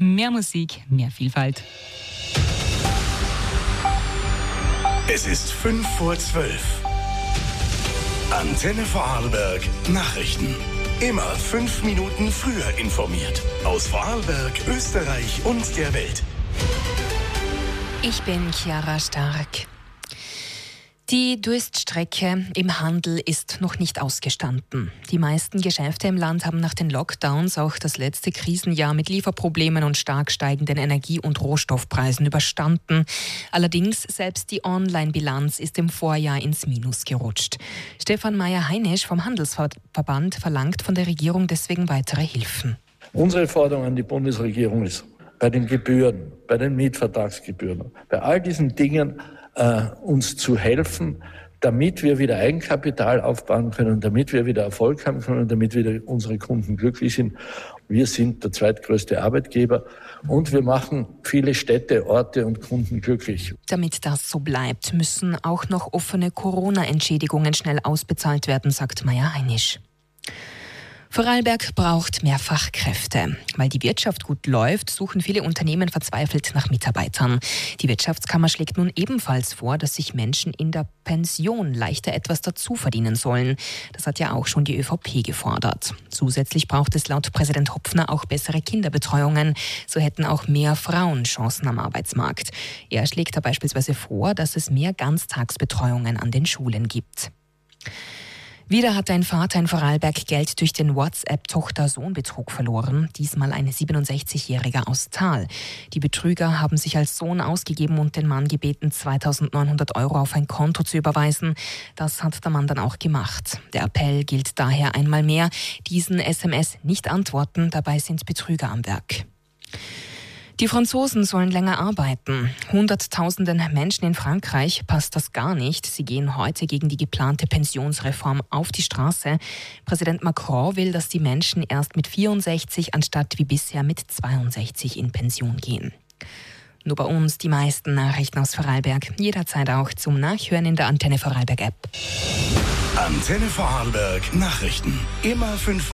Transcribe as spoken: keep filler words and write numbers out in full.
Mehr Musik, mehr Vielfalt. Es ist fünf vor zwölf. Antenne Vorarlberg Nachrichten. Immer fünf Minuten früher informiert. Aus Vorarlberg, Österreich und der Welt. Ich bin Chiara Stark. Die Durststrecke im Handel ist noch nicht ausgestanden. Die meisten Geschäfte im Land haben nach den Lockdowns auch das letzte Krisenjahr mit Lieferproblemen und stark steigenden Energie- und Rohstoffpreisen überstanden. Allerdings selbst die Online-Bilanz ist im Vorjahr ins Minus gerutscht. Stefan Meyer-Heinisch vom Handelsverband verlangt von der Regierung deswegen weitere Hilfen. Unsere Forderung an die Bundesregierung ist, bei den Gebühren, bei den Mietvertragsgebühren, bei all diesen Dingen äh, uns zu helfen, damit wir wieder Eigenkapital aufbauen können, damit wir wieder Erfolg haben können, damit wieder unsere Kunden glücklich sind. Wir sind der zweitgrößte Arbeitgeber und wir machen viele Städte, Orte und Kunden glücklich. Damit das so bleibt, müssen auch noch offene Corona-Entschädigungen schnell ausbezahlt werden, sagt Meyer-Heinisch. Vorarlberg braucht mehr Fachkräfte. Weil die Wirtschaft gut läuft, suchen viele Unternehmen verzweifelt nach Mitarbeitern. Die Wirtschaftskammer schlägt nun ebenfalls vor, dass sich Menschen in der Pension leichter etwas dazu verdienen sollen. Das hat ja auch schon die ÖVP gefordert. Zusätzlich braucht es laut Präsident Hopfner auch bessere Kinderbetreuungen. So hätten auch mehr Frauen Chancen am Arbeitsmarkt. Er schlägt da beispielsweise vor, dass es mehr Ganztagsbetreuungen an den Schulen gibt. Wieder hat ein Vater in Vorarlberg Geld durch den WhatsApp-Tochter-Sohn-Betrug verloren, diesmal ein siebenundsechzigjähriger aus Thal. Die Betrüger haben sich als Sohn ausgegeben und den Mann gebeten, zweitausendneunhundert Euro auf ein Konto zu überweisen. Das hat der Mann dann auch gemacht. Der Appell gilt daher einmal mehr, diesen S M S nicht antworten, dabei sind Betrüger am Werk. Die Franzosen sollen länger arbeiten. Hunderttausenden Menschen in Frankreich passt das gar nicht. Sie gehen heute gegen die geplante Pensionsreform auf die Straße. Präsident Macron will, dass die Menschen erst mit vierundsechzig anstatt wie bisher mit zweiundsechzig in Pension gehen. Nur bei uns die meisten Nachrichten aus Vorarlberg. Jederzeit auch zum Nachhören in der Antenne Vorarlberg App. Antenne Vorarlberg Nachrichten. Immer fünf